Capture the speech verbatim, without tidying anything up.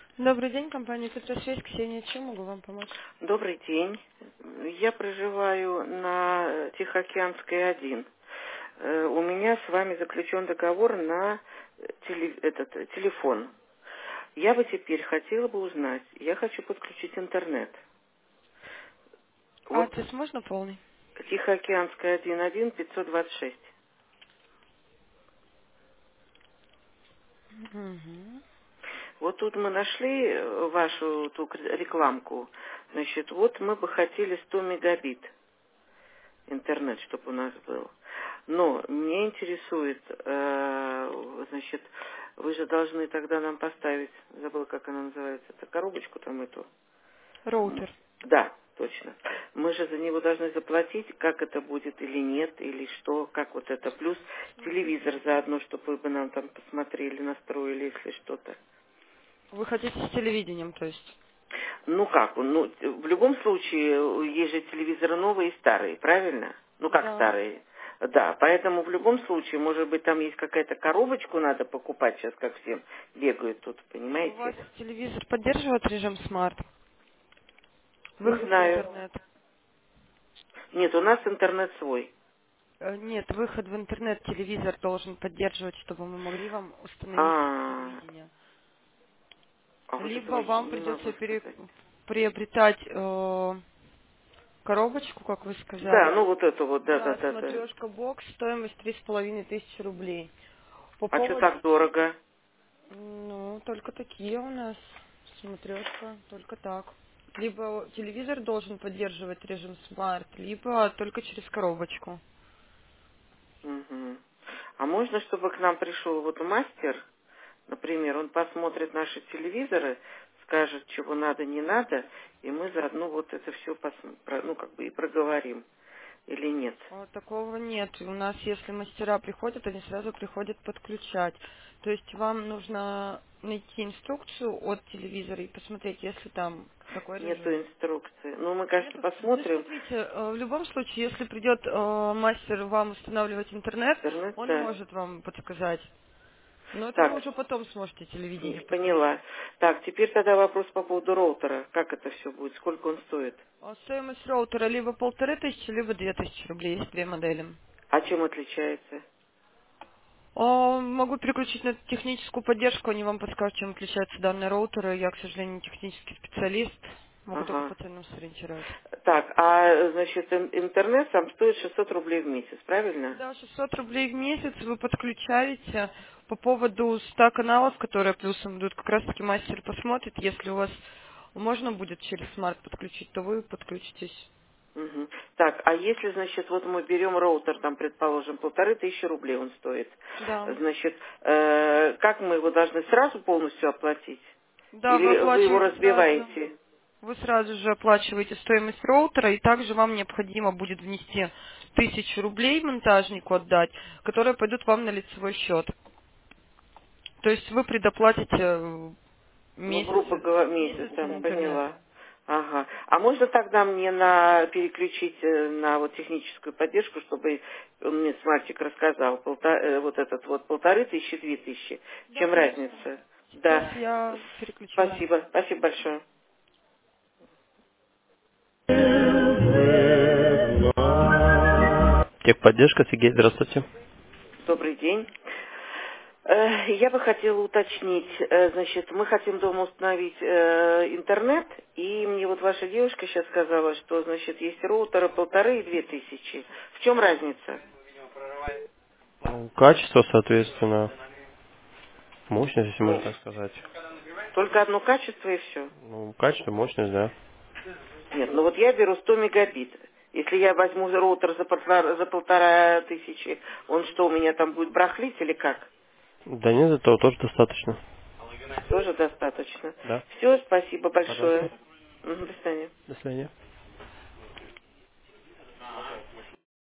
Добрый день, компания Петросвязь, Ксения. Чем могу вам помочь? Добрый день. Я проживаю на Тихоокеанской один. Э, У меня с вами заключен договор на теле- этот, э, телефон. Я бы теперь хотела бы узнать, я хочу подключить интернет. Вот Адрес можно полный? Тихоокеанская один один пятьсот двадцать шесть. Угу. Вот тут мы нашли э, вашу ту кр- рекламку. Значит, вот мы бы хотели сто мегабит интернет, чтобы у нас был. Но меня интересует, э, значит, вы же должны тогда нам поставить, забыла, как она называется, это коробочку там эту. М, Роутер. Да, точно. Мы же за него должны заплатить, как это будет или нет, или что, как вот это. Плюс телевизор заодно, чтобы вы бы нам там посмотрели, настроили, если что-то. Вы хотите с телевидением, то есть? Ну как, ну в любом случае есть же телевизоры новые и старые, правильно? Ну как Да. старые? Да, поэтому в любом случае, может быть, там есть какая-то коробочку надо покупать сейчас, как всем бегают тут, У вас понимаете? телевизор поддерживает режим смарт? Не Выход в знаю. интернет? Нет, у нас интернет свой. Э, Нет, выход в интернет телевизор должен поддерживать, чтобы мы могли вам установить А, телевидение. а вот этого Либо вам не могу придется пере- сказать. приобретать э, коробочку, как вы Да, сказали. ну вот это вот, да, да, Да, да, да. смотрешка бокс, стоимость три с половиной тысячи рублей. По А что поводу... так дорого? Ну, только такие у нас. Смотрешка, только так. Либо телевизор должен поддерживать режим смарт, либо только через коробочку. Мгм. А можно, чтобы к нам пришел вот мастер? Например, он посмотрит наши телевизоры, скажет, чего надо, не надо, и мы заодно вот это все, ну, как бы и проговорим, или нет. А такого нет. У нас, если мастера приходят, они сразу приходят подключать. То есть вам нужно найти инструкцию от телевизора и посмотреть, если там такой Нету режим. инструкции. Ну, мы, конечно, Нету? Ну, посмотрим. смотрите, э, в любом случае, если придет э, мастер вам устанавливать интернет, Интернет, он да. может вам подсказать. Но это вы Так, уже потом сможете телевидение м, подключить. поняла. Так, теперь тогда вопрос по поводу роутера. Как это все будет? Сколько он стоит? А стоимость роутера либо полторы тысячи, либо две тысячи рублей. Есть две модели. А чем отличается? А, могу переключить на техническую поддержку, они вам подскажут, чем отличаются данные роутеры. Я, к сожалению, не технический специалист. Могу только Ага. по ценам сориентировать. Так, а, значит, ин- интернет сам стоит шестьсот рублей в месяц, правильно? Да, шестьсот рублей в месяц вы подключаете. По поводу ста каналов, которые плюсом идут, как раз таки мастер посмотрит. Если у вас можно будет через смарт подключить, то вы подключитесь. Мгм. Так, а если, значит, вот мы берем роутер, там, предположим, полторы тысячи рублей он стоит, Да. значит, э, как мы его должны сразу полностью оплатить? Да, вы Или вы его оплачиваете сразу. разбиваете? Вы сразу же оплачиваете стоимость роутера, и также вам необходимо будет внести тысячу рублей монтажнику отдать, которые пойдут вам на лицевой счет. То есть вы предоплатите э, Ну, месяц, грубо говоря, месяц, месяц там, интернета. поняла. Ага. А можно тогда мне на переключить э, на вот техническую поддержку, чтобы он мне смартик рассказал, полта- э, вот этот вот полторы тысячи, две тысячи. Да, Чем конечно. разница? Сейчас Да. я переключу вас. Спасибо. Спасибо большое. Техподдержка, Сергей, здравствуйте. Добрый день. Э, Я бы хотела уточнить, э, значит, мы хотим дома установить э, интернет, и мне вот ваша девушка сейчас сказала, что, значит, есть роутеры полторы и две тысячи. В чем разница? Ну, Качество, соответственно, мощность, если можно Ну, так сказать. только одно качество и все. Ну, качество, мощность, да. Нет, ну вот я беру сто мегабит. Если я возьму роутер за полтора, за полтора тысячи, он что, у меня там будет брахлить или как? Да нет, этого тоже достаточно. Тоже достаточно. Да. Все, спасибо большое. Пожалуйста. Мгм, до свидания. До свидания.